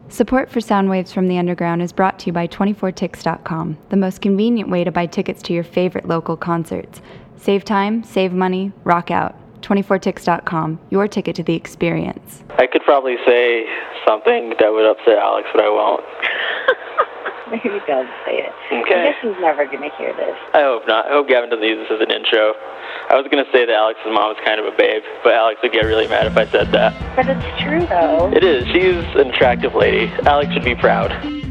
Support for Soundwaves from the Underground is brought to you by 24tix.com, the most convenient way to buy tickets to your favorite local concerts. Save time, save money, rock out. 24tix.com, your ticket to the experience. I could probably say something that would upset Alex, but I won't. Maybe don't say it. Okay. I guess he's never going to hear this. I hope not. I hope Gavin doesn't use this as an intro. I was going to say that Alex's mom is kind of a babe, but Alex would get really mad if I said that. But it's true, though. It is. She's an attractive lady. Alex should be proud.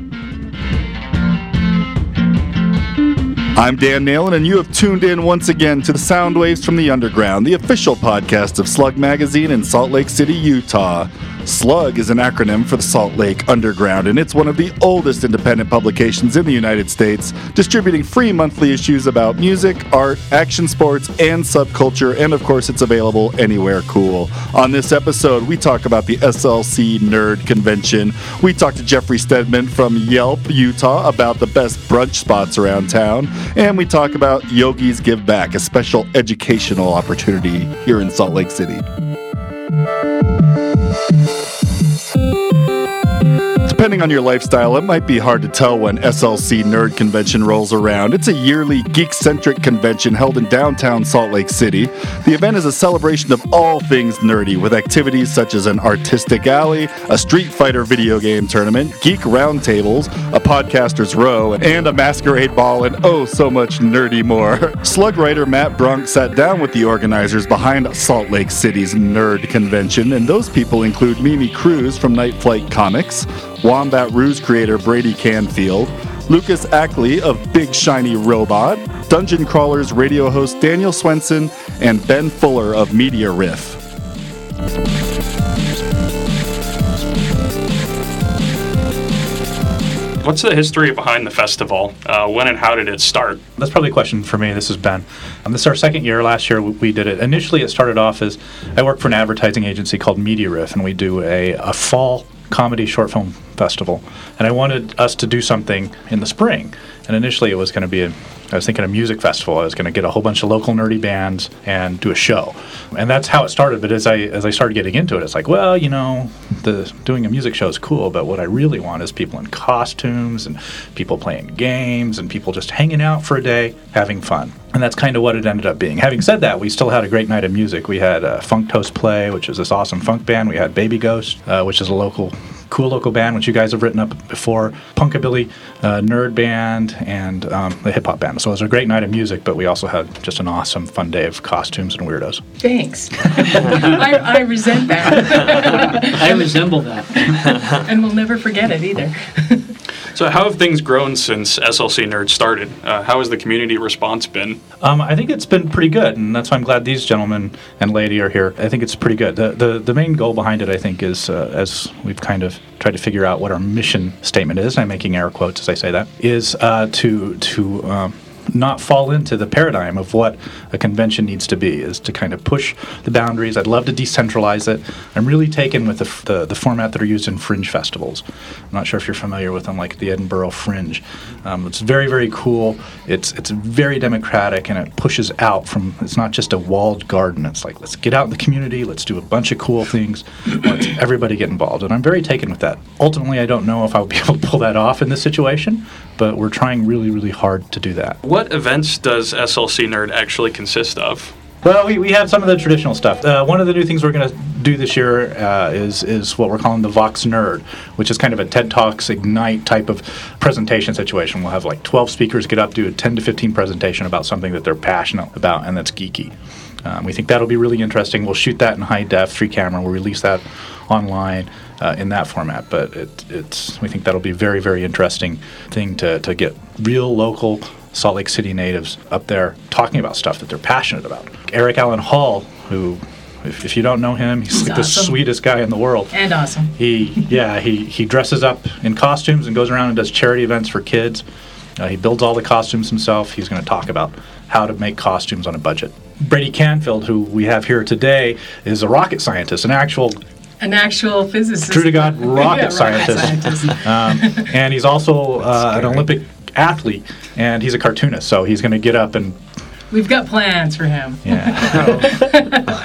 I'm Dan Nalen, and you have tuned in once again to the Soundwaves from the Underground, the official podcast of Slug Magazine in Salt Lake City, Utah. SLUG is an acronym for the Salt Lake Underground, and it's one of the oldest independent publications in the United States, distributing free monthly issues about music, art, action sports, and subculture, and of course it's available anywhere cool. On this episode, we talk about the SLC Nerd Convention. We talk to Jeffrey Stedman from Yelp, Utah, about the best brunch spots around town, and we talk about Yogi's Give Back, a special educational opportunity here in Salt Lake City. Depending on your lifestyle, it might be hard to tell when SLC Nerd Convention rolls around. It's a yearly geek-centric convention held in downtown Salt Lake City. The event is a celebration of all things nerdy, with activities such as an artistic alley, a Street Fighter video game tournament, geek roundtables, a podcaster's row, and a masquerade ball, and oh, so much nerdy more. Slug writer Matt Brunk sat down with the organizers behind Salt Lake City's Nerd Convention, and those people include Mimi Cruz from Night Flight Comics, Wombat Ruse creator Brady Canfield, Lucas Ackley of Big Shiny Robot, Dungeon Crawlers radio host Daniel Swenson, and Ben Fuller of Media Riff. What's the history behind the festival? When and how did it start? That's probably a question for me. This is Ben. This is our second year. Last year we did it. Initially it started off as I work for an advertising agency called Media Riff, and we do a fall comedy short film festival. And I wanted us to do something in the spring. And initially it was going to be I was thinking a music festival. I was going to get a whole bunch of local nerdy bands and do a show. And that's how it started. But as I started getting into it, it's like, well, you know, doing a music show is cool, but what I really want is people in costumes and people playing games and people just hanging out for a day, having fun. And that's kind of what it ended up being. Having said that, we still had a great night of music. We had Funk Toast Play, which is this awesome funk band. We had Baby Ghost, which is a cool local band, which you guys have written up before, Punkabilly, Nerd Band, and the Hip Hop Band. So it was a great night of music, but we also had just an awesome, fun day of costumes and weirdos. Thanks. I resent that. I resemble that. And we'll never forget it either. So how have things grown since SLC Nerd started? How has the community response been? I think it's been pretty good, and that's why I'm glad these gentlemen and lady are here. I think it's pretty good. The main goal behind it, I think, is, as we've kind of tried to figure out what our mission statement is, and I'm making air quotes as I say that, is to not fall into the paradigm of what a convention needs to be, is to kind of push the boundaries. I'd love to decentralize it. I'm really taken with the format that are used in fringe festivals. I'm not sure if you're familiar with them, like the Edinburgh Fringe. It's very, very cool. It's very democratic, and it pushes out from, it's not just a walled garden. It's like, let's get out in the community, let's do a bunch of cool things, let's everybody get involved. And I'm very taken with that. Ultimately, I don't know if I'll be able to pull that off in this situation, but we're trying really, really hard to do that. What events does SLC Nerd actually consist of? Well, we have some of the traditional stuff. One of the new things we're going to do this year is what we're calling the Vox Nerd, which is kind of a TED Talks Ignite type of presentation situation. We'll have like 12 speakers get up, do a 10 to 15 presentation about something that they're passionate about and that's geeky. We think that'll be really interesting. We'll shoot that in high def, free camera. We'll release that online in that format. But we think that'll be a very, very interesting thing to get real local Salt Lake City natives up there talking about stuff that they're passionate about. Eric Allen Hall, who, if you don't know him, he's like awesome. The sweetest guy in the world. And awesome. He dresses up in costumes and goes around and does charity events for kids. He builds all the costumes himself. He's going to talk about how to make costumes on a budget. Brady Canfield, who we have here today, is a rocket scientist, an actual physicist. True to God, rocket scientist. And he's also an Olympic athlete, and he's a cartoonist, so he's going to get up and... We've got plans for him. Yeah.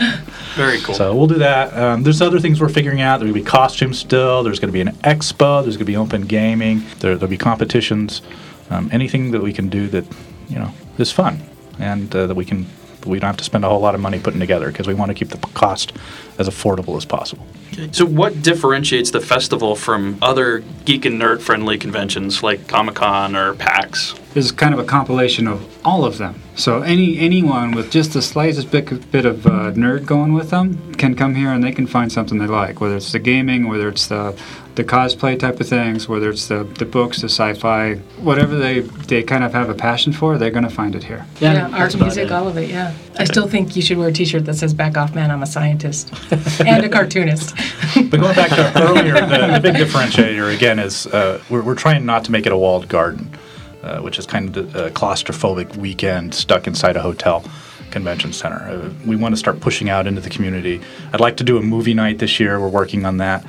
Very cool. So we'll do that. There's other things we're figuring out. There'll be costumes still. There's going to be an expo. There's going to be open gaming. There'll be competitions. Anything that we can do that, is fun, and that we don't have to spend a whole lot of money putting together, because we want to keep the cost as affordable as possible. So what differentiates the festival from other geek and nerd-friendly conventions like Comic-Con or PAX? Is kind of a compilation of all of them. So anyone with just the slightest bit of nerd going with them can come here and they can find something they like, whether it's the gaming, whether it's the cosplay type of things, whether it's the books, the sci-fi, whatever they kind of have a passion for, they're going to find it here. Yeah, art, music, all of it, yeah. I still think you should wear a t-shirt that says "Back off, man, I'm a scientist," and a cartoonist. But going back to earlier, the big differentiator, again, is we're trying not to make it a walled garden, which is kind of a claustrophobic weekend stuck inside a hotel convention center. We want to start pushing out into the community. I'd like to do a movie night this year. We're working on that.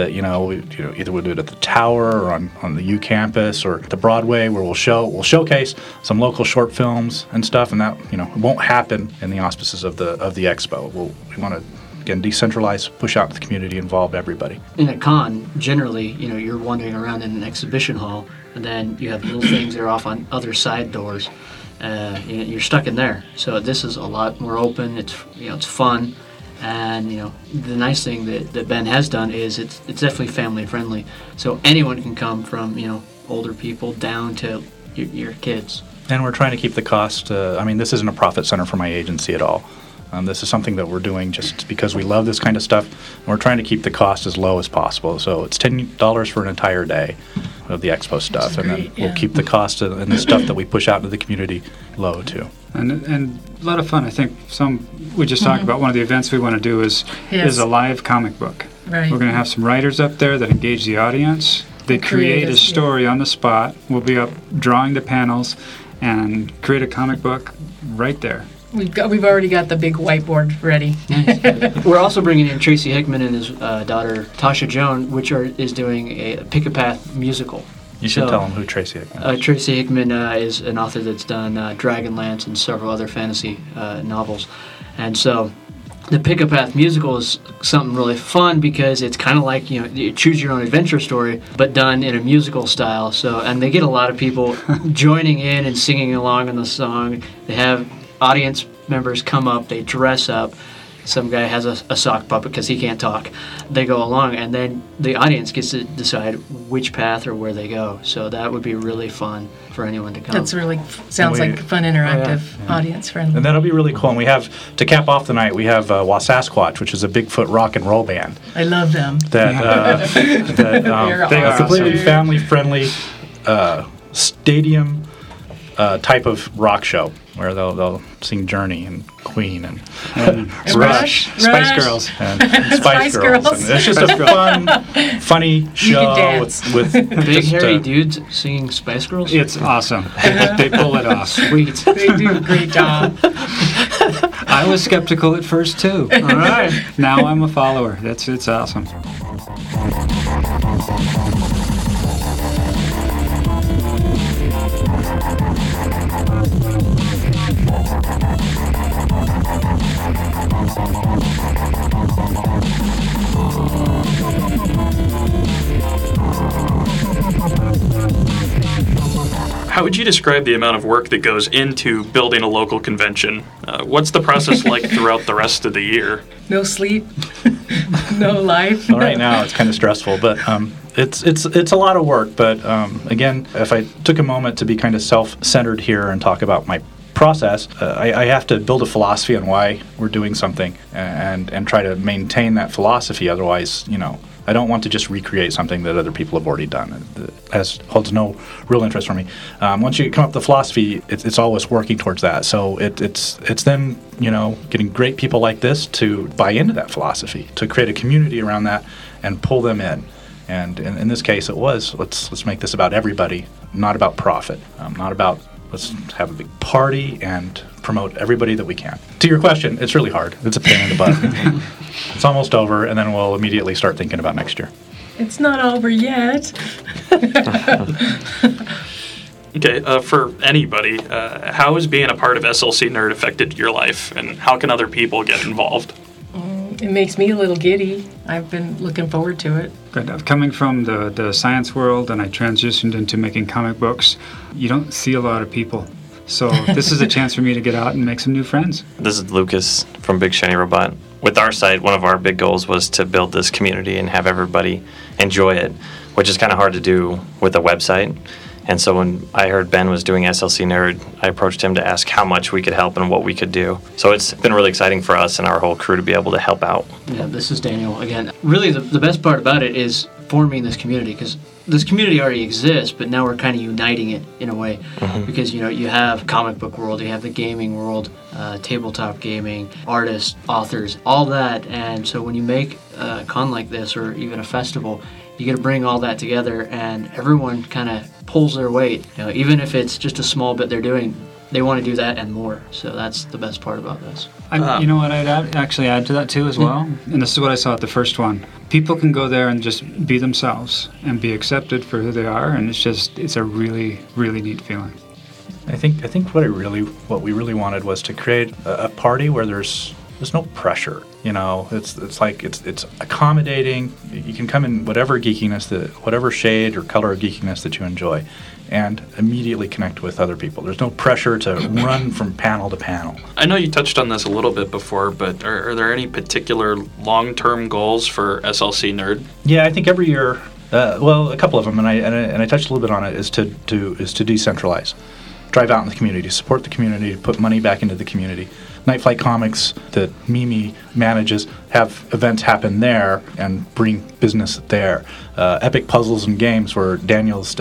Either we'll do it at the Tower or on the U campus or the Broadway, where we'll showcase some local short films and stuff, and that it won't happen in the auspices of the expo. We want to, again, decentralize, push out to the community, involve everybody. In a con, generally, you're wandering around in an exhibition hall, and then you have little things that are off on other side doors. You're stuck in there. So this is a lot more open. It's fun, and the nice thing that Ben has done is it's definitely family friendly. So anyone can come, from older people down to your kids. And we're trying to keep the cost. This isn't a profit center for my agency at all. This is something that we're doing just because we love this kind of stuff, and we're trying to keep the cost as low as possible. So it's $10 for an entire day of the expo stuff, and then we'll keep the cost and the stuff that we push out into the community low too. And a lot of fun. I think we just talked about one of the events we want to do is a live comic book. Right. We're going to have some writers up there that engage the audience. They create a story on the spot. We'll be up drawing the panels and create a comic book right there. We've already got the big whiteboard ready. We're also bringing in Tracy Hickman and his daughter Tasha Joan, which is doing a Pick-a-Path musical. You should tell them who Tracy Hickman is. Tracy Hickman is an author that's done Dragonlance and several other fantasy novels. And so the Pick-a-Path musical is something really fun, because it's kind of like, you choose your own adventure story, but done in a musical style. And they get a lot of people joining in and singing along in the song. They have audience members come up, they dress up. Some guy has a sock puppet because he can't talk. They go along, and then the audience gets to decide which path or where they go. So that would be really fun for anyone to come. That's really sounds like fun, interactive, audience friendly. And that'll be really cool. And we have, to cap off the night, we have Wasasquatch, which is a Bigfoot rock and roll band. I love them. They are completely family friendly stadium type of rock show, where they'll sing Journey and Queen and Rush, Spice Girls. And Spice Girls. And it's just a fun, funny show with big hairy dudes singing Spice Girls. It's awesome. They pull it off. Sweet. They do a great job. I was skeptical at first too. All right. Now I'm a follower. It's awesome. How would you describe the amount of work that goes into building a local convention? What's the process like throughout the rest of the year? No sleep, no life. Well, right now it's kind of stressful, but it's a lot of work. But again, if I took a moment to be kind of self-centered here and talk about my process, I have to build a philosophy on why we're doing something and try to maintain that philosophy. Otherwise, I don't want to just recreate something that other people have already done. It holds no real interest for me. Once you come up with the philosophy, it's always working towards that. So it's then getting great people like this to buy into that philosophy, to create a community around that and pull them in. And in this case, it was let's make this about everybody, not about profit, not about let's have a big party and promote everybody that we can. To your question, it's really hard. It's a pain in the butt. It's almost over, and then we'll immediately start thinking about next year. It's not over yet. Okay, for anybody, how has being a part of SLC Nerd affected your life, and how can other people get involved? It makes me a little giddy. I've been looking forward to it. Good. Coming from the science world, and I transitioned into making comic books, you don't see a lot of people. So this is a chance for me to get out and make some new friends. This is Lucas from Big Shiny Robot. With our site, one of our big goals was to build this community and have everybody enjoy it, which is kind of hard to do with a website. And so when I heard Ben was doing SLC Nerd, I approached him to ask how much we could help and what we could do. So it's been really exciting for us and our whole crew to be able to help out. Yeah, this is Daniel again. Really, the best part about it is forming this community, because this community already exists, but now we're kind of uniting it in a way. Because, you have comic book world, you have the gaming world, tabletop gaming, artists, authors, all that. And so when you make a con like this, or even a festival, you got to bring all that together, and everyone kind of pulls their weight. Even if it's just a small bit they're doing, they want to do that and more. So that's the best part about this. You know what I'd actually add to that too as well? And this is what I saw at the first one. People can go there and just be themselves and be accepted for who they are, and it's a really, really neat feeling. I think what we really wanted was to create a party where there's no pressure. It's accommodating. You can come in whatever geekiness, whatever shade or color of geekiness that you enjoy, and immediately connect with other people. There's no pressure to run from panel to panel. I know you touched on this a little bit before, but are there any particular long-term goals for SLC Nerd? Yeah, I think every year, a couple of them, and I touched a little bit on it, is to decentralize, drive out in the community, support the community, put money back into the community. Night Flight Comics that Mimi manages have events happen there and bring business there. Epic Puzzles and Games, where Daniel's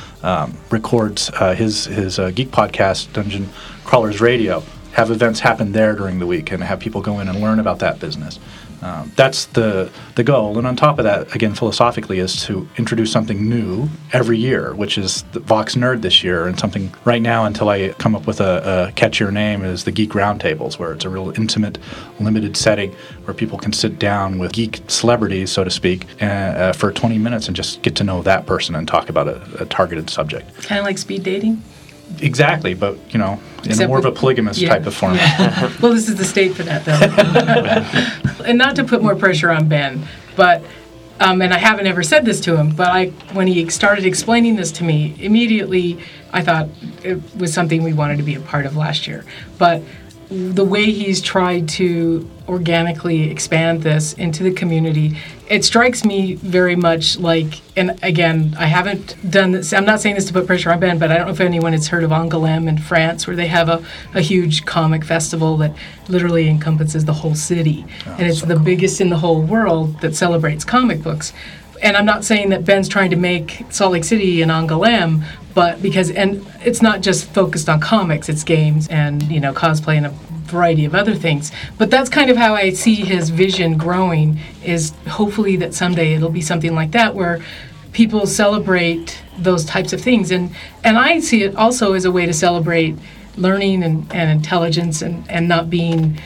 records his geek podcast, Dungeon Crawlers Radio, have events happen there during the week and have people go in and learn about that business. That's the goal. And on top of that, again, philosophically, is to introduce something new every year, which is the Vox Nerd this year. And something right now, until I come up with a catchier name, is the Geek Roundtables, where it's a real intimate, limited setting where people can sit down with geek celebrities, so to speak, for 20 minutes and just get to know that person and talk about a targeted subject. Kind of like speed dating? Exactly, but, in more of a polygamous type of format. Yeah. Well, this is the state for that, though. And not to put more pressure on Ben, but, and I haven't ever said this to him, but when he started explaining this to me, immediately I thought it was something we wanted to be a part of last year. But the way he's tried to organically expand this into the community, it strikes me very much like, and again, I haven't done this, I'm not saying this to put pressure on Ben, but I don't know if anyone has heard of Angoulême in France, where they have a huge comic festival that literally encompasses the whole city. And it's the biggest in the whole world that celebrates comic books. And I'm not saying that Ben's trying to make Salt Lake City an Angoulême, but and it's not just focused on comics, it's games and, cosplay and a variety of other things. But that's kind of how I see his vision growing, is hopefully that someday it'll be something like that, where people celebrate those types of things. And I see it also as a way to celebrate learning and intelligence and not being,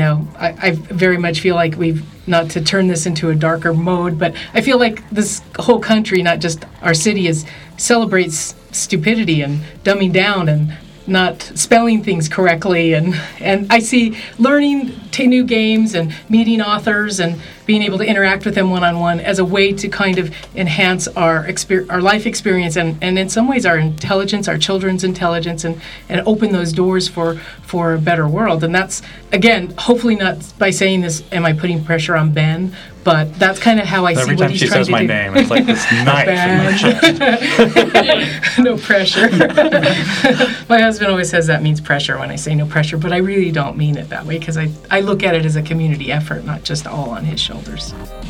I very much feel like not to turn this into a darker mode, but I feel like this whole country, not just our city, celebrates stupidity and dumbing down and not spelling things correctly, and I see learning new games and meeting authors and being able to interact with them one-on-one as a way to kind of enhance our life experience and in some ways our intelligence, our children's intelligence, and open those doors for a better world. And that's, again, hopefully not by saying this am I putting pressure on Ben, but that's kind of how I see what he's trying to do. Every time she says my name, it's like this knife in my chest. No pressure. My husband always says that means pressure when I say no pressure, but I really don't mean it that way, because I look at it as a community effort, not just all on his shoulders.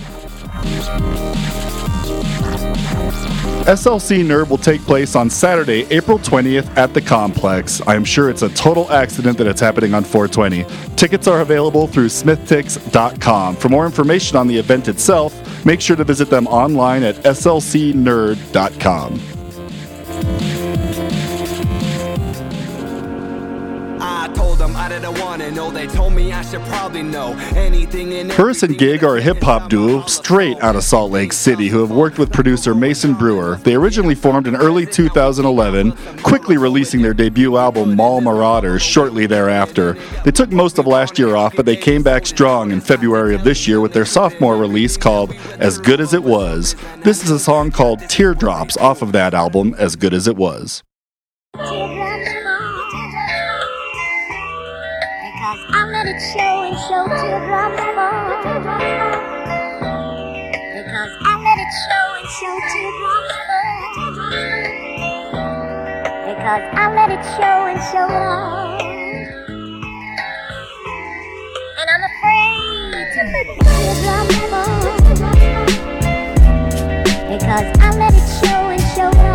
SLC Nerd will take place on Saturday, April 20th at the Complex. I am sure it's a total accident that it's happening on 420. Tickets are available through smithtix.com. For more information on the event itself, make sure to visit them online at slcnerd.com. why did I wanna know? They told me I should probably know anything and Hearse and Gig are a hip-hop duo straight out of Salt Lake City who have worked with producer Mason Brewer. They originally formed in early 2011, quickly releasing their debut album Mall Marauders shortly thereafter. They took most of last year off, but they came back strong in February of this year with their sophomore release called As Good As It Was. This is a song called Teardrops off of that album, As Good As It Was. I let it show and show teardrops fall. Because I let it show and show teardrops fall. Because I let it show and show it all. And I'm afraid to let the teardrops fall. Because I let it show and show it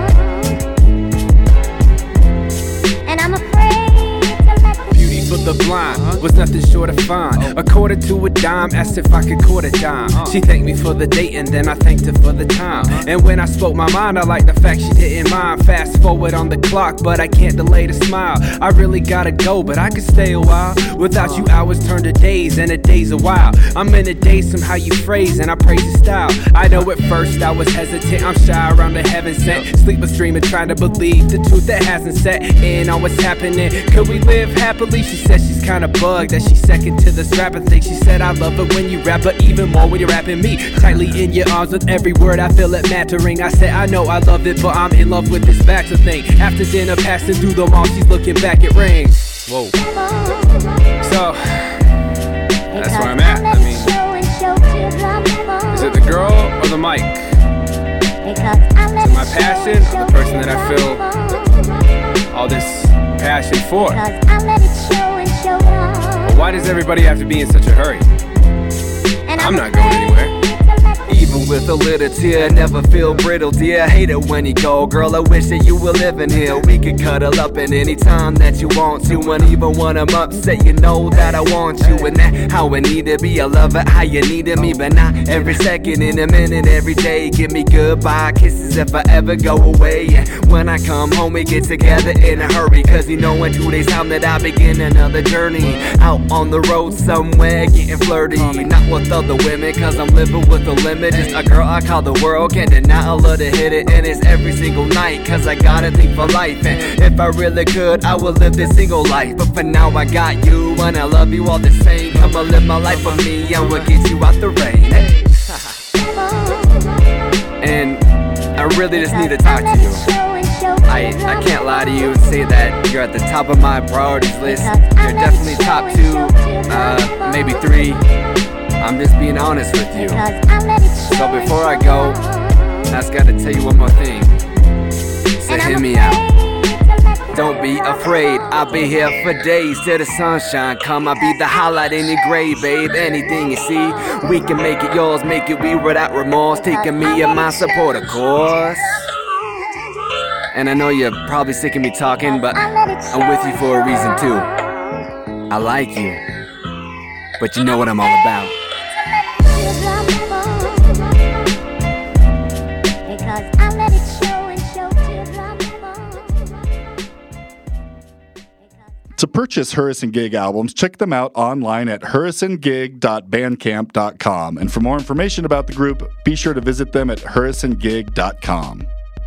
all. And I'm afraid for the blind was nothing short of fine. A quarter to a dime, asked if I could court a dime. She thanked me for the date and then I thanked her for the time. And when I spoke my mind, I liked the fact she didn't mind. Fast forward on the clock, but I can't delay the smile. I really gotta go, but I could stay a while. Without you, hours turn to days, and a day's a while. I'm in a daze, somehow you phrase, and I praise your style. I know at first I was hesitant, I'm shy around the heaven sent. Sleepless dreaming, trying to believe the truth that hasn't set in on what's happening. Could we live happily? She said she's kinda bugged, that she's second to this rapping thing. She said I love it when you rap, but even more when you're rapping me. Tightly in your arms with every word, I feel it mattering. I said I know I love it, but I'm in love with this Bachelor thing. After dinner, passing through the mall, she's looking back at rings. Whoa. So, that's where I'm at. I mean, is it the girl or the mic? Is it my passion or the person that I feel all this passion for? But why does everybody have to be in such a hurry? I'm not going anywhere. Even with a little tear, never feel brittle, dear. Hate it when you go, girl, I wish that you were living here. We could cuddle up in any time that you want to. And even when I'm upset, you know that I want you. And that's how I need to be, I love it how you needed me. But not every second, in a minute, every day. Give me goodbye kisses if I ever go away. And when I come home, we get together in a hurry. Cause you know in 2 days time that I begin another journey. Out on the road somewhere, getting flirty. Not with other women, cause I'm living with a limit. Just a girl I call the world, can't deny I love to hit it. And it's every single night, cause I gotta think for life. And if I really could, I would live this single life. But for now I got you, and I love you all the same. Come on, live my life for me, and we'll get you out the rain. Hey. And I really just need to talk to you. I can't lie to you and say that you're at the top of my priorities list. You're definitely top 2, maybe 3. I'm just being honest with you. So before I go, I just gotta tell you one more thing. So hear me out. Don't be afraid, I'll be here for days till the sunshine come. I'll be the highlight in your gray, babe. Anything you see, we can make it yours, make it we without remorse. Taking me and my support, of course. And I know you're probably sick of me talking, but I'm with you for a reason too. I like you, but you know what I'm all about. To purchase Hearse and Gig albums, check them out online at hearseandgig.bandcamp.com. And for more information about the group, be sure to visit them at hearseandgig.com.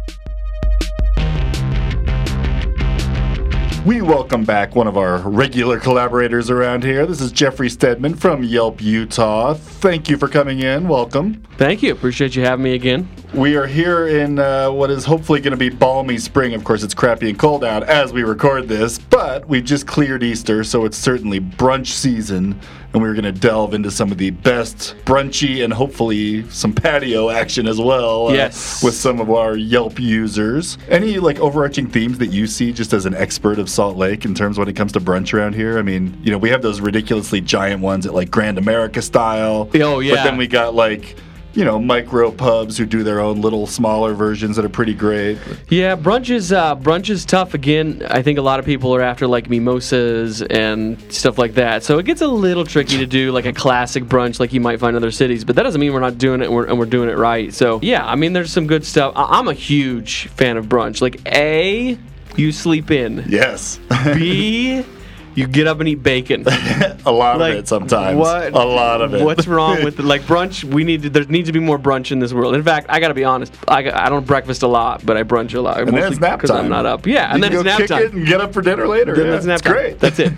We welcome back one of our regular collaborators around here. This is Jeffrey Stedman from Yelp, Utah. Thank you for coming in. Welcome. Thank you. Appreciate you having me again. We are here in what is hopefully going to be balmy spring. Of course, it's crappy and cold out as we record this, but we've just cleared Easter, so it's certainly brunch season, and we're going to delve into some of the best brunchy and hopefully some patio action as well. Yes. With some of our Yelp users. Any like overarching themes that you see just as an expert of Salt Lake in terms when it comes to brunch around here? I mean, you know, we have those ridiculously giant ones at like Grand America style. Oh, yeah. But then we got like, you know, micro pubs who do their own little smaller versions that are pretty great. Yeah, brunch is tough. Again, I think a lot of people are after like mimosas and stuff like that. So it gets a little tricky to do like a classic brunch like you might find in other cities. But that doesn't mean we're not doing it and we're doing it right. So yeah, I mean, there's some good stuff. I'm a huge fan of brunch. Like A, you sleep in. Yes. B, You get up and eat bacon. A lot of it sometimes. What? A lot of it. What's wrong with like brunch? There needs to be more brunch in this world. In fact, I gotta be honest. I don't breakfast a lot, but I brunch a lot. And then it's nap because I'm time. not up. Yeah, and You then can it's go nap kick time. it and get up for dinner later. Then Yeah, it's nap it's time. great. That's it.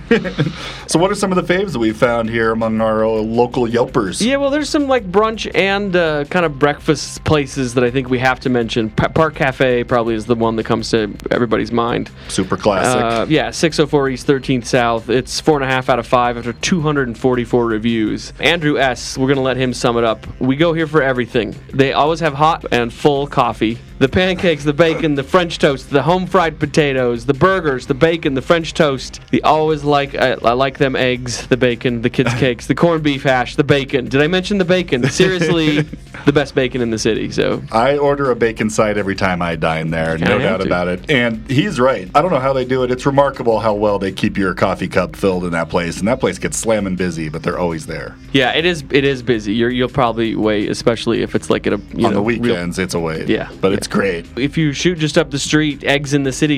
So what are some of the faves that we found here among our local Yelpers? Yeah, well, there's some like brunch and kind of breakfast places that I think we have to mention. Park Cafe probably is the one that comes to everybody's mind. Super classic. Yeah, 604 East 13th South. It's 4.5 out of 5 after 244 reviews. Andrew S., we're going to let him sum it up. We go here for everything. They always have hot and full coffee. The pancakes, the bacon, the French toast, the home fried potatoes, the burgers, the bacon, the French toast. They always I like them eggs, the bacon, the kids' cakes, the corned beef hash, the bacon. Did I mention the bacon? Seriously, the best bacon in the city. So I order a bacon side every time I dine there, no doubt about it. And he's right. I don't know how they do it. It's remarkable how well they keep your coffee cup filled in that place. And that place gets slamming busy, but they're always there. Yeah, it is busy. You'll probably wait, especially if it's like at a on the weekends. It's a wait. Yeah, but it's great. If you shoot just up the street, Eggs in the City,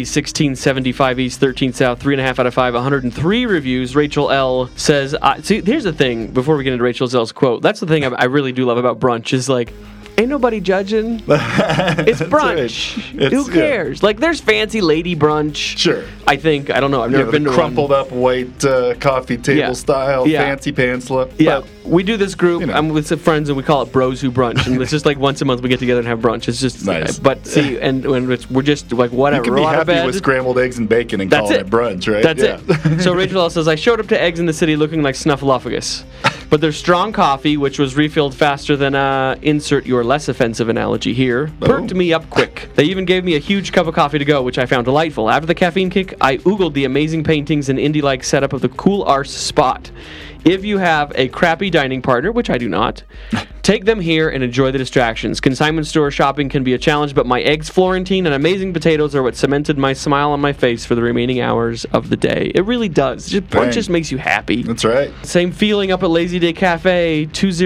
1675 East, 13th South, 3.5 out of 5, 103 reviews. Rachel L. says, see, here's the thing, before we get into Rachel L's quote, that's the thing I really do love about brunch is like, ain't nobody judging. It's brunch. Right. Who cares? Like, there's fancy lady brunch. Sure. I think. I don't know. I've never been to crumpled up white coffee table style, fancy pants look. Yeah. We do this group. I'm with some friends, and we call it Bros Who Brunch. And it's just like once a month we get together and have brunch. It's just nice. But see, and when we're just like whatever. You can be we're out of happy bed. with scrambled eggs and bacon and call it brunch, right? That's it. So Rachel L. says, I showed up to Eggs in the City looking like Snuffleupagus. But their strong coffee, which was refilled faster than insert your less offensive analogy here, perked me up quick. They even gave me a huge cup of coffee to go, which I found delightful. After the caffeine kick, I oogled the amazing paintings and indie-like setup of the Cool Arse spot. If you have a crappy dining partner, which I do not, take them here and enjoy the distractions. Consignment store shopping can be a challenge, but my eggs Florentine and amazing potatoes are what cemented my smile on my face for the remaining hours of the day. It really does. Brunch just makes you happy. That's right. Same feeling up at Lazy Day Cafe,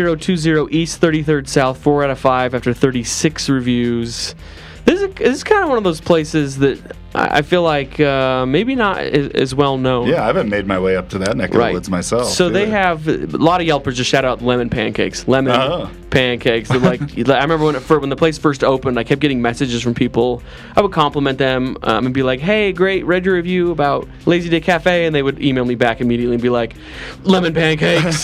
2020 East 33rd South, 4 out of 5 after 36 reviews. This is kind of one of those places that I feel like maybe not as well known. Yeah, I haven't made my way up to that neck of the woods myself. So they have a lot of Yelpers just shout out lemon pancakes. Pancakes. They're like I remember when the place first opened, I kept getting messages from people. I would compliment them and be like, "Hey, great, read your review about Lazy Day Cafe," and they would email me back immediately and be like, "Lemon pancakes."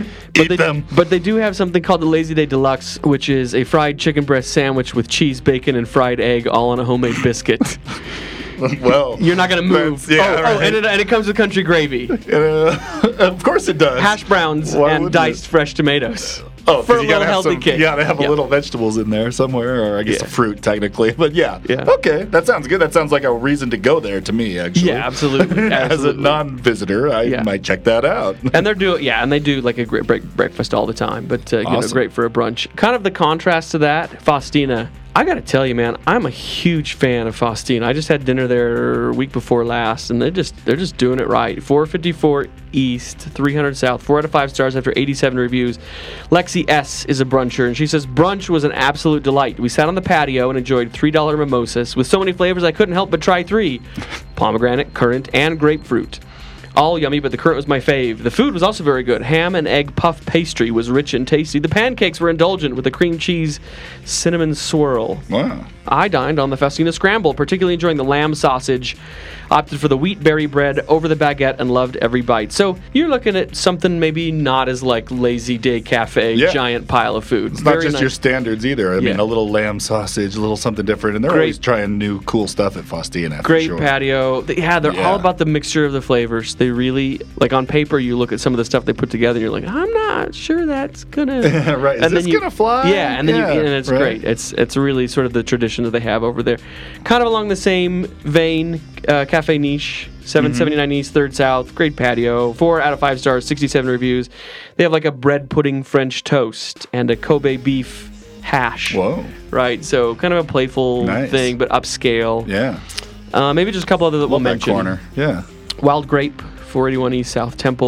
But they do have something called the Lazy Day Deluxe, which is a fried chicken breast sandwich with cheese, bacon, and fried egg, all on a homemade biscuit. Well, you're not gonna move. And it comes with country gravy. Of course it does. Hash browns and diced fresh tomatoes. Oh, for a you little gotta have healthy some, kick. You gotta have a little vegetables in there somewhere, or I guess a fruit technically. But yeah. Okay, that sounds good. That sounds like a reason to go there to me, actually. Yeah, absolutely. As a non-visitor, I might check that out. And they do like a great breakfast all the time, but Awesome. great for a brunch. Kind of the contrast to that, Faustina. I gotta tell you, man, I'm a huge fan of Faustina. I just had dinner there week before last, and they're just doing it right. 454 East, 300 South, 4 out of 5 stars after 87 reviews. Lexi S is a bruncher, and she says brunch was an absolute delight. We sat on the patio and enjoyed $3 mimosas with so many flavors I couldn't help but try 3: pomegranate, currant, and grapefruit. All yummy, but the currant was my fave. The food was also very good. Ham and egg puff pastry was rich and tasty. The pancakes were indulgent with a cream cheese cinnamon swirl. Wow. I dined on the Faustina Scramble, particularly enjoying the lamb sausage. Opted for the wheat berry bread over the baguette and loved every bite. So you're looking at something maybe not as like Lazy Day Cafe, giant pile of food. It's not just your standards either. I mean, a little lamb sausage, a little something different. And they're always trying new cool stuff at Faustina. Great patio. They're all about the mixture of the flavors. They really, like on paper, you look at some of the stuff they put together and you're like, I'm not sure that's gonna... right, is this gonna fly? Yeah, and then and it's great. It's really sort of the tradition that they have over there. Kind of along the same vein, Cafe Niche, 779 East, 3rd South, great patio, 4 out of 5 stars, 67 reviews. They have like a bread pudding French toast and a Kobe beef hash. Whoa. Right, so kind of a playful thing, but upscale. Yeah. Maybe just a couple other that we'll mention. Corner. Yeah. Wild Grape, 481 East, South Temple,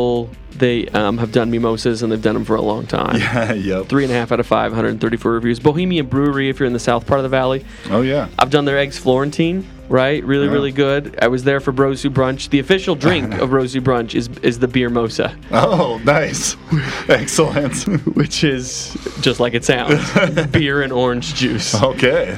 They have done mimosas, and they've done them for a long time. Yeah, yep. 3.5 out of 5, 134 reviews. Bohemian Brewery, if you're in the south part of the valley. Oh, yeah. I've done their eggs Florentine, right? Really, really good. I was there for Bros Who Brunch. The official drink of Bros Who Brunch is the beer mosa. Oh, nice. Excellent. Which is just like it sounds. Beer and orange juice. Okay.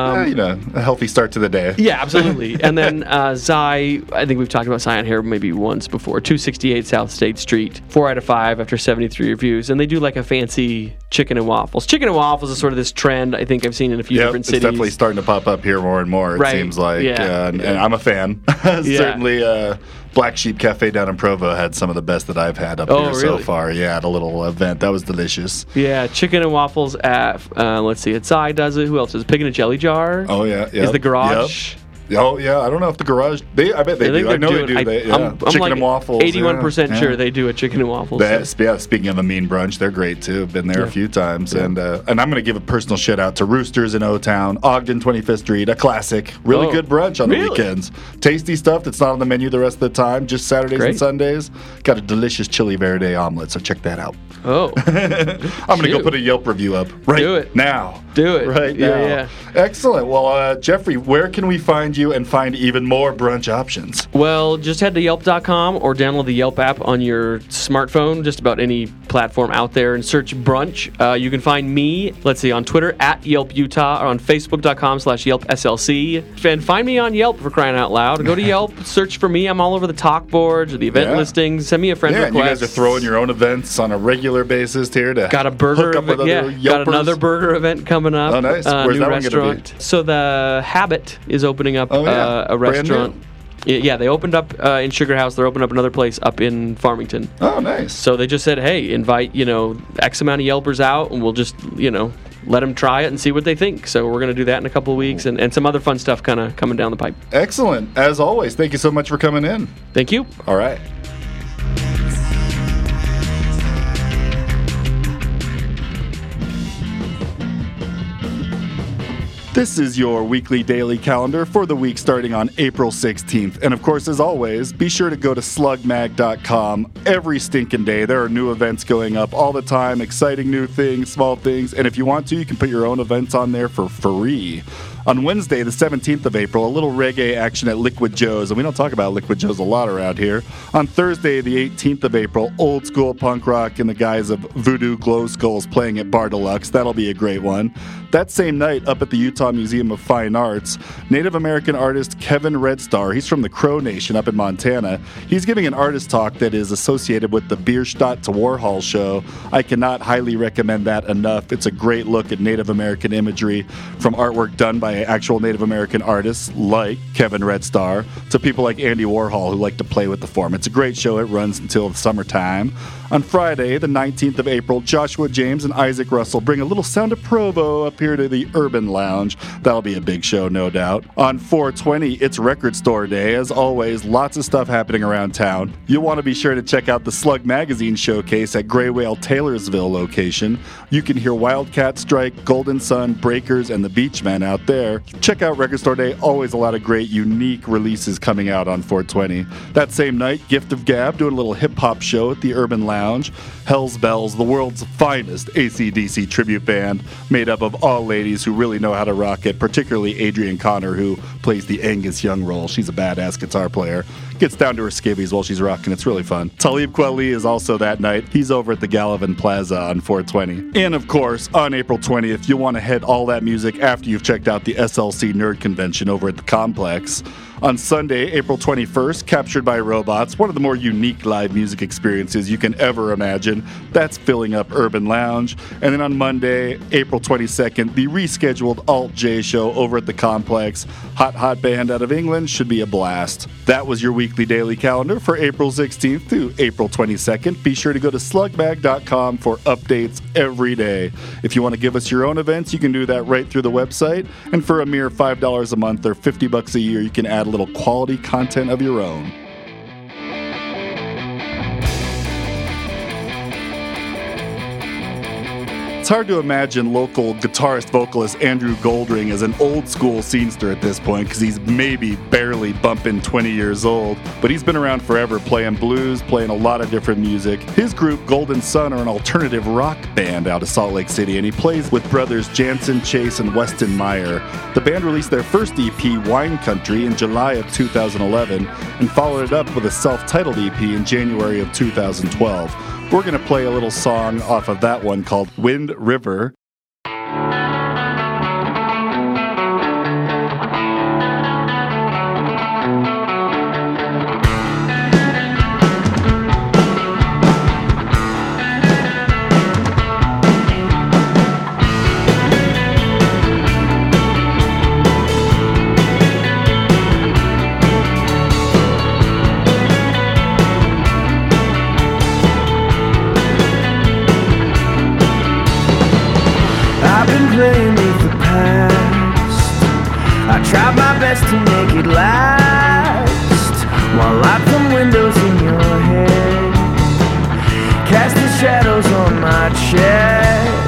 A healthy start to the day. Yeah, absolutely. And then Zai, I think we've talked about Zion here maybe once before. 268 South State Street. 4 out of 5 after 73 reviews. And they do like a fancy chicken and waffles. Chicken and waffles is sort of this trend I think I've seen in a few different cities. It's definitely starting to pop up here more and more, it seems like. Yeah. And I'm a fan. Certainly, Black Sheep Cafe down in Provo had some of the best that I've had up here so far. Yeah, at a little event. That was delicious. Yeah, chicken and waffles at, let's see, at Zai does it. Who else does it? Pig in a Jelly Jar? Oh, yeah. Is the Garage? Yep. Oh, yeah. I don't know if the Garage... I bet they do. I know they do. I'm chicken like and waffles. 81% sure they do a chicken and waffles. Yeah, speaking of a mean brunch, they're great, too. Been there a few times. Yeah. And I'm going to give a personal shout-out to Roosters in O-Town, Ogden 25th Street, a classic. Really good brunch on the weekends. Tasty stuff that's not on the menu the rest of the time, just Saturdays and Sundays. Got a delicious chili verde omelet, so check that out. Oh. I'm going to go put a Yelp review up now. Do it. Right now. Yeah. Excellent. Well, Jeffrey, where can we find you and find even more brunch options? Well, just head to Yelp.com or download the Yelp app on your smartphone, just about any platform out there, and search brunch. You can find me, on Twitter, at Yelp Utah, or on Facebook.com/Yelp SLC. And find me on Yelp, for crying out loud. Go to Yelp, search for me. I'm all over the talk boards or the event listings. Send me a friend request. You guys are throwing your own events on a regular basis here to got a burger hook up with other Yelpers. Got another burger event coming up. Oh, nice. Where's new that restaurant. One gonna be? So the Habit is opening up a restaurant. Yeah, they opened up in Sugar House. They're opening up another place up in Farmington. Oh, nice. So they just said, hey, invite, X amount of Yelpers out, and we'll just, let them try it and see what they think. So we're going to do that in a couple of weeks, and some other fun stuff kind of coming down the pipe. Excellent. As always, thank you so much for coming in. Thank you. All right. This is your weekly daily calendar for the week starting on April 16th. And of course, as always, be sure to go to slugmag.com every stinking day. There are new events going up all the time, exciting new things, small things. And if you want to, you can put your own events on there for free. On Wednesday, the 17th of April, a little reggae action at Liquid Joe's, and we don't talk about Liquid Joe's a lot around here. On Thursday, the 18th of April, old school punk rock in the guise of Voodoo Glow Skulls playing at Bar Deluxe. That'll be a great one. That same night, up at the Utah Museum of Fine Arts, Native American artist Kevin Redstar, he's from the Crow Nation up in Montana, he's giving an artist talk that is associated with the Bierstadt to Warhol show. I cannot highly recommend that enough. It's a great look at Native American imagery from artwork done by actual Native American artists like Kevin Redstar to people like Andy Warhol who like to play with the form. It's a great show. It runs until the summertime. On Friday, the 19th of April, Joshua James and Isaac Russell bring a little sound of Provo up here to the Urban Lounge. That'll be a big show, no doubt. On 4/20, it's Record Store Day. As always, lots of stuff happening around town. You'll want to be sure to check out the Slug Magazine showcase at Gray Whale Taylorsville location. You can hear Wildcat Strike, Golden Sun, Breakers, and the Beachmen out there. Check out Record Store Day. Always a lot of great, unique releases coming out on 4/20. That same night, Gift of Gab doing a little hip-hop show at the Urban Lounge. Hell's Bells, the world's finest AC/DC tribute band, made up of all ladies who really know how to rock it, particularly Adrienne Connor, who plays the Angus Young role. She's a badass guitar player. Gets down to her skivvies while she's rocking. It's really fun. Talib Kweli is also that night. He's over at the Gallivan Plaza on 4/20. And of course, on April 20th, you'll want to head all that music after you've checked out the SLC Nerd Convention over at the Complex. On Sunday, April 21st, Captured by Robots, one of the more unique live music experiences you can ever imagine. That's filling up Urban Lounge. And then on Monday, April 22nd, the rescheduled Alt J show over at the Complex. Hot band out of England, should be a blast. That was your weekly daily calendar for April 16th to April 22nd. Be sure to go to slugmag.com for updates every day. If you want to give us your own events, you can do that right through the website. And for a mere $5 a month or $50 a year, you can add a little quality content of your own. hard to imagine local guitarist vocalist Andrew Goldring as an old school scenester at this point because he's maybe barely bumping 20 years old, but he's been around forever playing blues, playing a lot of different music. His group, Golden Sun, are an alternative rock band out of Salt Lake City, and he plays with brothers Jansen, Chase, and Weston Meyer. The band released their first EP, Wine Country, in July of 2011 and followed it up with a self-titled EP in January of 2012. We're going to play a little song off of that one called Wind River. Playing with the past, I tried my best to make it last, while light from windows in your head cast the shadows on my chest.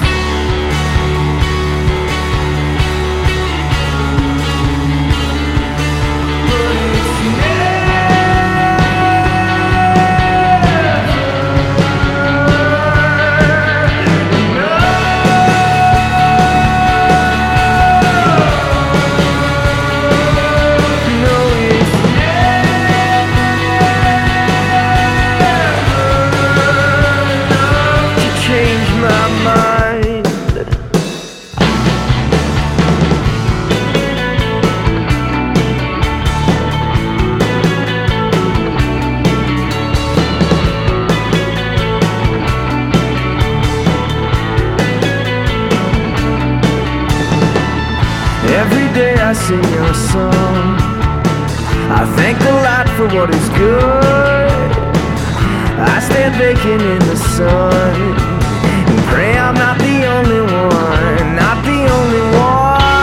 Every day I sing your song, I thank the light for what is good. I stand vacant in the sun and pray I'm not the only one, not the only one.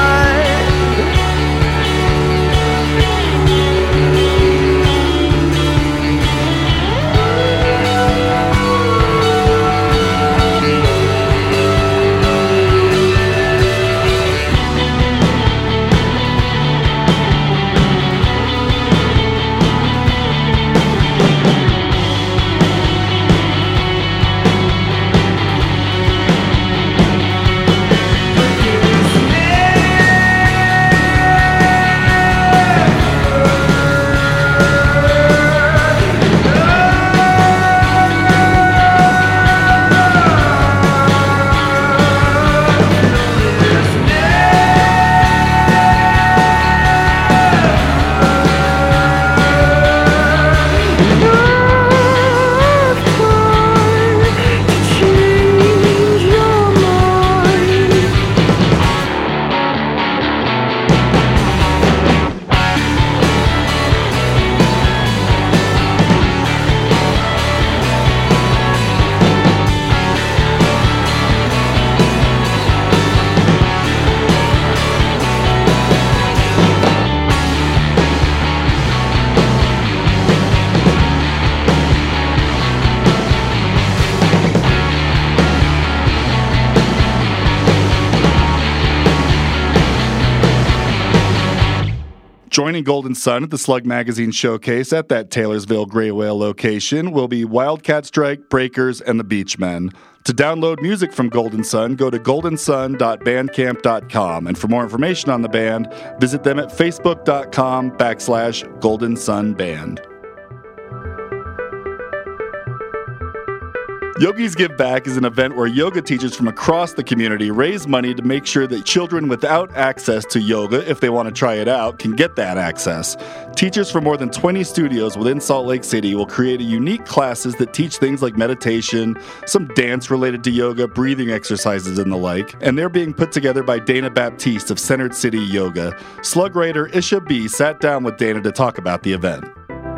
Joining Golden Sun at the Slug Magazine Showcase at that Taylorsville Gray Whale location will be Wildcat Strike, Breakers, and the Beachmen. To download music from Golden Sun, go to goldensun.bandcamp.com. And for more information on the band, visit them at facebook.com/Golden Sun Band. Yogis Give Back is an event where yoga teachers from across the community raise money to make sure that children without access to yoga, if they want to try it out, can get that access. Teachers from more than 20 studios within Salt Lake City will create unique classes that teach things like meditation, some dance related to yoga, breathing exercises, and the like. And they're being put together by Dana Baptiste of Centered City Yoga. Slug writer Isha B. sat down with Dana to talk about the event.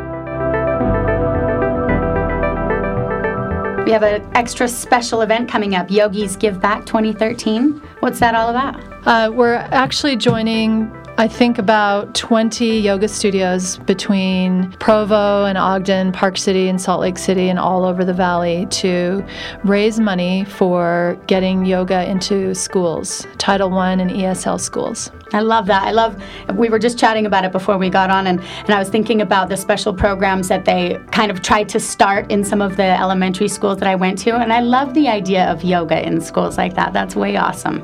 We have an extra special event coming up, Yogis Give Back 2013. What's that all about? We're actually joining I think about 20 yoga studios between Provo and Ogden, Park City and Salt Lake City and all over the valley to raise money for getting yoga into schools, Title I and ESL schools. I love that. We were just chatting about it before we got on, and I was thinking about the special programs that they kind of tried to start in some of the elementary schools that I went to, and I love the idea of yoga in schools like that. That's way awesome.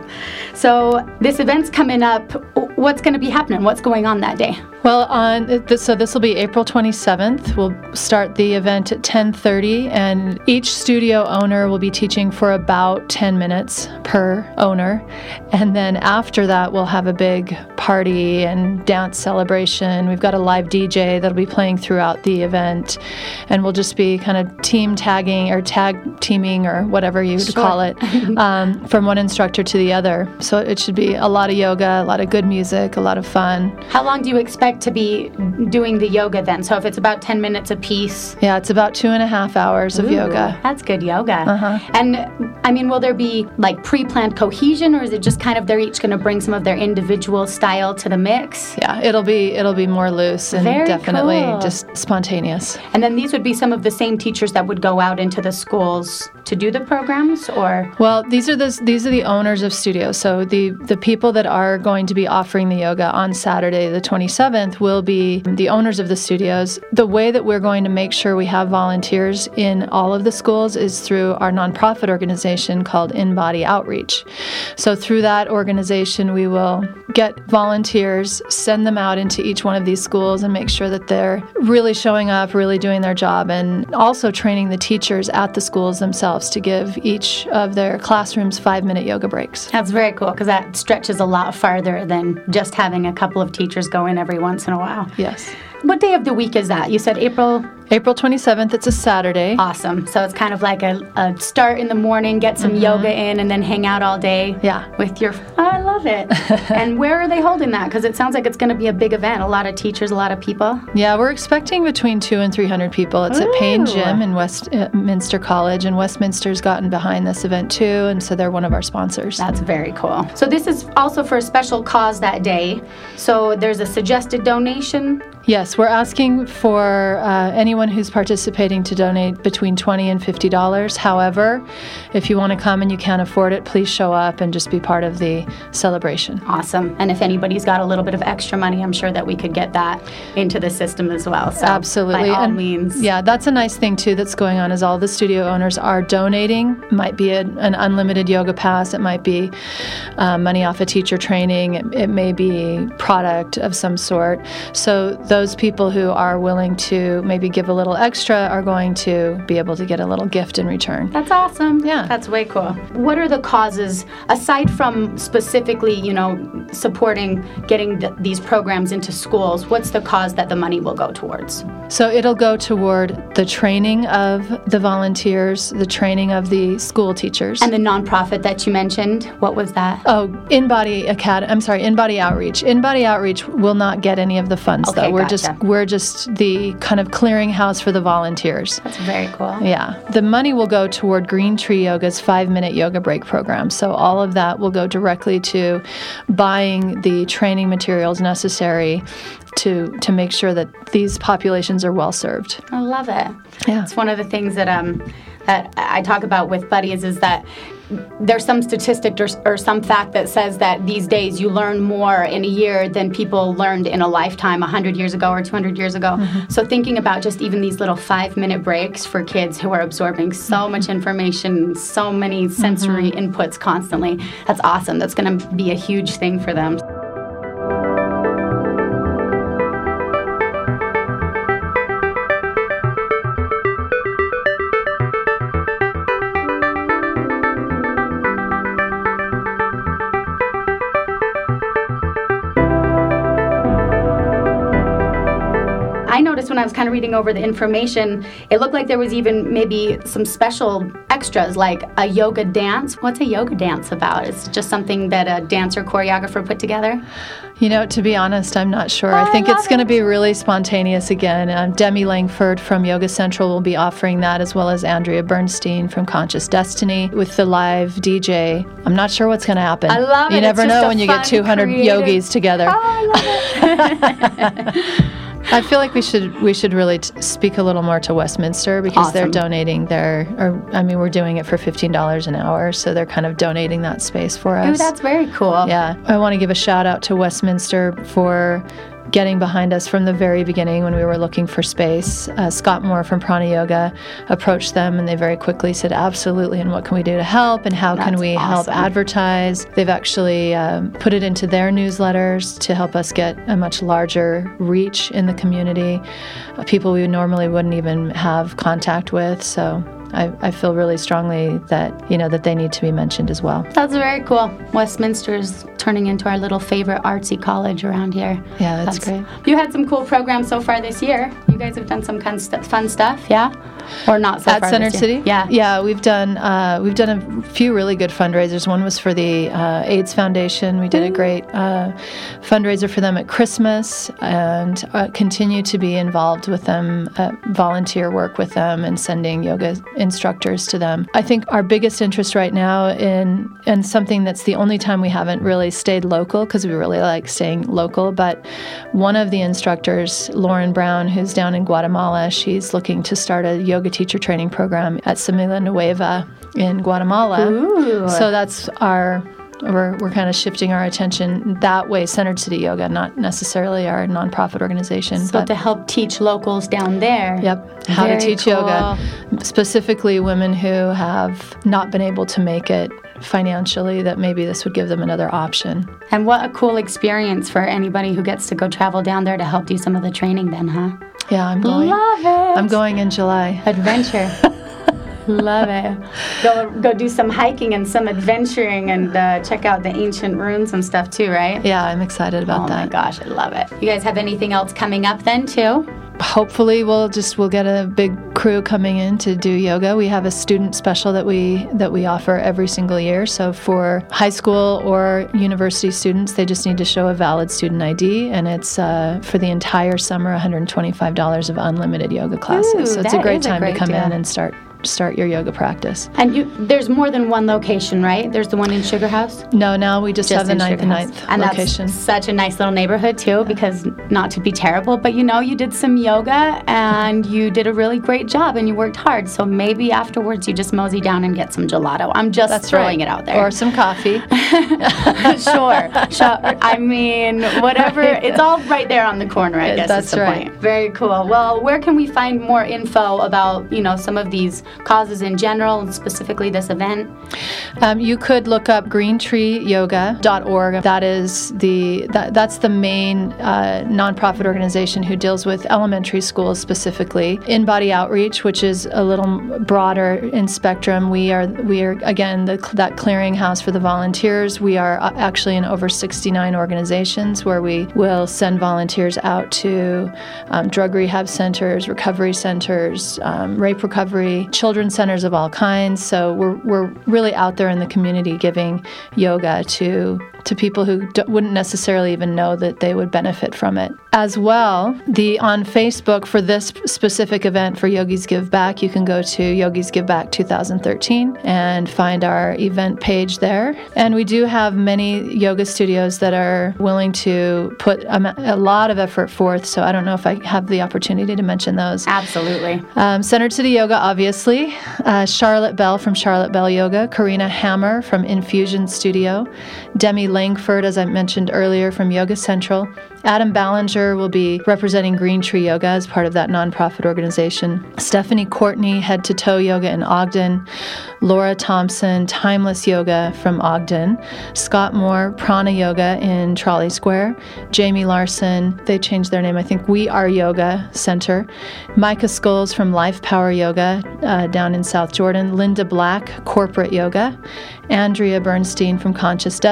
So this event's coming up. What's going to be happening? What's going on that day? Well, so this will be April 27th. We'll start the event at 10:30, and each studio owner will be teaching for about 10 minutes per owner. And then after that, we'll have a big party and dance celebration. We've got a live DJ that'll be playing throughout the event, and we'll just be kind of team tagging or tag teaming or whatever you would call it from one instructor to the other. So it should be a lot of yoga, a lot of good music, a lot of fun. How long do you expect to be doing the yoga then? So if it's about 10 minutes a piece? Yeah, it's about 2.5 hours of yoga. That's good yoga. And I mean, will there be like pre-planned cohesion, or is it just kind of they're each going to bring some of their individual style to the mix? Yeah, it'll be more loose and Very definitely cool. just spontaneous. And then these would be some of the same teachers that would go out into the schools to do the programs, or? Well, these are the owners of studios. So the people that are going to be offering the yoga on Saturday the 27th will be the owners of the studios. The way that we're going to make sure we have volunteers in all of the schools is through our nonprofit organization called InBody Outreach. So through that organization, we will get volunteers, send them out into each one of these schools and make sure that they're really showing up, really doing their job, and also training the teachers at the schools themselves to give each of their classrooms 5-minute yoga breaks. That's very cool, because that stretches a lot farther than just having a couple of teachers go in every once in a while. Yes. What day of the week is that? You said April 27th. It's a Saturday. Awesome. So it's kind of like a start in the morning, get some yoga in, and then hang out all day. Yeah. With your. Oh, I love it. And where are they holding that? Because it sounds like it's going to be a big event. A lot of teachers, a lot of people. Yeah, we're expecting between 200 and 300 people. It's at Payne Gym in Westminster College, and Westminster's gotten behind this event too, and so they're one of our sponsors. That's very cool. So this is also for a special cause that day. So there's a suggested donation. Yes, we're asking for anyone who's participating to donate between $20 and $50. However, if you want to come and you can't afford it, please show up and just be part of the celebration. Awesome. And if anybody's got a little bit of extra money, I'm sure that we could get that into the system as well. So absolutely. By all means. Yeah, that's a nice thing too that's going on is all the studio owners are donating. It might be an unlimited yoga pass. It might be money off a teacher training. It may be product of some sort. So those people who are willing to maybe give a little extra are going to be able to get a little gift in return. That's awesome. Yeah. That's way cool. What are the causes, aside from specifically, supporting getting these programs into schools, what's the cause that the money will go towards? So it'll go toward the training of the volunteers, the training of the school teachers. And the nonprofit that you mentioned, what was that? Oh, InBody Outreach. InBody Outreach will not get any of the funds, Okay, though. gotcha. We're just the kind of clearinghouse for the volunteers. That's very cool. Yeah. The money will go toward Green Tree Yoga's 5-minute yoga break program. So all of that will go directly to buying the training materials necessary to make sure that these populations are well served. I love it. Yeah. It's one of the things that I talk about with buddies is that there's some statistic or some fact that says that these days you learn more in a year than people learned in a lifetime 100 years ago or 200 years ago. So thinking about just even these little 5-minute breaks for kids who are absorbing so much information, so many sensory inputs constantly, that's awesome. That's going to be a huge thing for them. I noticed when I was kind of reading over the information, it looked like there was even maybe some special extras, like a yoga dance. What's a yoga dance about? Is it just something that a dancer choreographer put together? You know, to be honest, I'm not sure. I think it's going to be really spontaneous again. Demi Langford from Yoga Central will be offering that, as well as Andrea Bernstein from Conscious Destiny with the live DJ. I'm not sure what's going to happen. I love it. You never It's just know a when you get fun, 200 creative- yogis together. Oh, I love it. I feel like we should really speak a little more to Westminster, because they're Awesome. donating we're doing it for $15 an hour, so they're kind of donating that space for us. Ooh, that's very cool. Yeah. I want to give a shout out to Westminster for getting behind us from the very beginning when we were looking for space. Scott Moore from Prana Yoga approached them, and they very quickly said, absolutely, and what can we do to help, and how can That's we help awesome. advertise? They've actually put it into their newsletters to help us get a much larger reach in the community, people we normally wouldn't even have contact with. So I feel really strongly that, that they need to be mentioned as well. That's very cool. Westminster's turning into our little favorite artsy college around here. Yeah, that's great. You had some cool programs so far this year. You guys have done some kind of fun stuff, yeah? Or not so At far Center this year? City? Yeah. Yeah, we've done a few really good fundraisers. One was for the AIDS Foundation. We did a great fundraiser for them at Christmas, and continue to be involved with them, volunteer work with them, and sending yoga instructors to them. I think our biggest interest right now and something that's the only time we haven't really stayed local, because we really like staying local, but one of the instructors, Lauren Brown, who's down in Guatemala, she's looking to start a yoga teacher training program at Semilla Nueva in Guatemala. Ooh. So that's we're kind of shifting our attention that way, Centered City Yoga, not necessarily our nonprofit organization. So but to help teach locals down there. Yep, how Very to teach cool. yoga, specifically women who have not been able to make it financially, that maybe this would give them another option. And what a cool experience for anybody who gets to go travel down there to help do some of the training then, huh? Yeah, I'm going. Love it. I'm going in July. Adventure. Love it. Go do some hiking and some adventuring, and check out the ancient ruins and stuff too, right? Yeah, I'm excited about that. Oh my gosh, I love it. You guys have anything else coming up then too? Hopefully we'll get a big crew coming in to do yoga. We have a student special that we offer every single year. So for high school or university students, they just need to show a valid student ID, and it's for the entire summer, $125 of unlimited yoga classes. Ooh, so it's a that great is a time great to come deal. in and start your yoga practice. And there's more than one location, right? There's the one in Sugar House? No, now we just have the in 9th Sugar and House. 9th And location. that's such a nice little neighborhood too, because not to be terrible, but you did some yoga and you did a really great job and you worked hard. So maybe afterwards you just mosey down and get some gelato. I'm just That's throwing right. it out there. Or some coffee. Sure. I mean, whatever. It's all right there on the corner, I guess That's is the right. point. Very cool. Well, where can we find more info about, some of these causes in general, and specifically this event? You could look up greentreeyoga.org. That's the main nonprofit organization who deals with elementary schools specifically. In-body outreach, which is a little broader in spectrum. We are again that clearinghouse for the volunteers. We are actually in over 69 organizations where we will send volunteers out to drug rehab centers, recovery centers, rape recovery, children's centers of all kinds. So we're really out there in the community giving yoga to people who wouldn't necessarily even know that they would benefit from it. As well, on Facebook for this specific event for Yogis Give Back, you can go to Yogis Give Back 2013 and find our event page there. And we do have many yoga studios that are willing to put a lot of effort forth, so I don't know if I have the opportunity to mention those. Absolutely. Centered City Yoga, obviously. Charlotte Bell from Charlotte Bell Yoga. Karina Hammer from Infusion Studio. Demi Langford, as I mentioned earlier, from Yoga Central. Adam Ballinger will be representing Green Tree Yoga as part of that nonprofit organization. Stephanie Courtney, Head to Toe Yoga in Ogden. Laura Thompson, Timeless Yoga from Ogden. Scott Moore, Prana Yoga in Trolley Square. Jamie Larson, they changed their name, I think, We Are Yoga Center. Micah Scholes from Life Power Yoga down in South Jordan. Linda Black, Corporate Yoga. Andrea Bernstein from Conscious Destiny.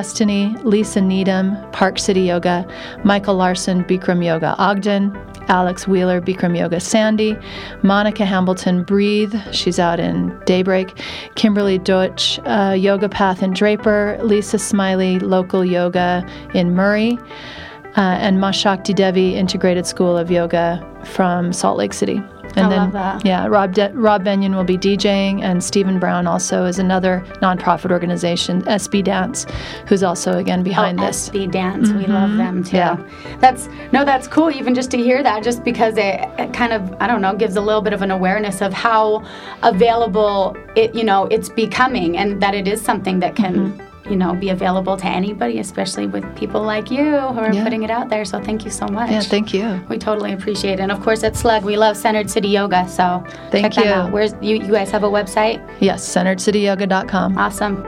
Smiley, Lisa Needham, Park City Yoga, Michael Larson, Bikram Yoga Ogden, Alex Wheeler, Bikram Yoga Sandy, Monica Hambleton, Breathe, she's out in Daybreak, Kimberly Deutsch, Yoga Path in Draper, Lisa Smiley, Local Yoga in Murray, and Mashakti Devi, Integrated School of Yoga from Salt Lake City. And love that. Yeah, Rob Benyon will be DJing, and Stephen Brown also is another nonprofit organization, SB Dance, who's also again behind this. SB Dance, we love them too. Yeah. That's cool, even just to hear that, just because it kind of, I don't know, gives a little bit of an awareness of how available it's becoming, and that it is something that can be available to anybody, especially with people like you who are putting it out there. So thank you so much. Yeah, thank you. We totally appreciate it. And of course at Slug, we love Centered City Yoga. So thank check you. them out. Where's you guys have a website? Yes, centeredcityyoga.com. Awesome.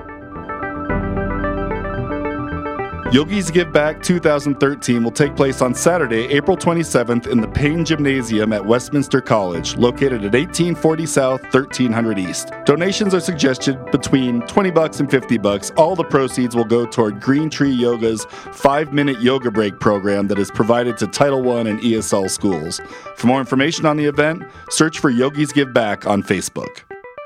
Yogis Give Back 2013 will take place on Saturday, April 27th in the Payne Gymnasium at Westminster College, located at 1840 South, 1300 East. Donations are suggested between $20 and $50. All the proceeds will go toward Green Tree Yoga's 5-minute yoga break program that is provided to Title I and ESL schools. For more information on the event, search for Yogis Give Back on Facebook.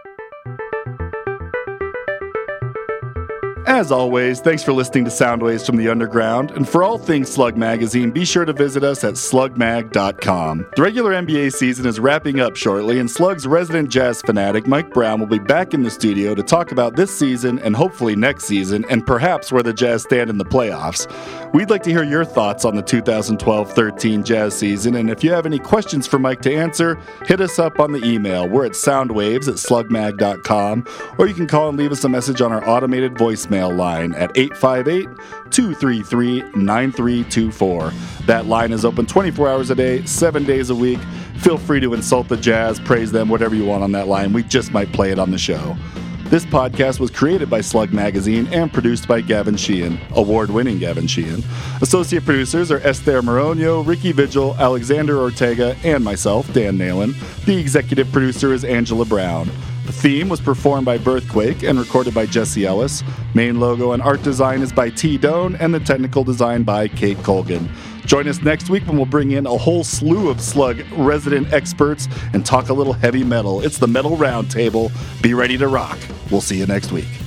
As always, thanks for listening to Soundwaves from the Underground, and for all things Slug Magazine, be sure to visit us at slugmag.com. The regular NBA season is wrapping up shortly, and Slug's resident jazz fanatic, Mike Brown, will be back in the studio to talk about this season and hopefully next season, and perhaps where the Jazz stand in the playoffs. We'd like to hear your thoughts on the 2012-13 Jazz season, and if you have any questions for Mike to answer, hit us up on the email. We're at soundwaves@slugmag.com, or you can call and leave us a message on our automated voicemail line at 858-233-9324. That line is open 24 hours a day, 7 days a week. Feel free to insult the Jazz, praise them, whatever you want on that line. We just might play it on the show. This podcast was created by Slug Magazine and produced by Gavin Sheehan, award-winning Gavin Sheehan. Associate producers are Esther Moronio, Ricky Vigil, Alexander Ortega, and myself, Dan Nalen. The executive producer is Angela Brown. The theme was performed by Birthquake and recorded by Jesse Ellis. Main logo and art design is by T. Doan, and the technical design by Kate Colgan. Join us next week when we'll bring in a whole slew of Slug resident experts and talk a little heavy metal. It's the Metal Roundtable. Be ready to rock. We'll see you next week.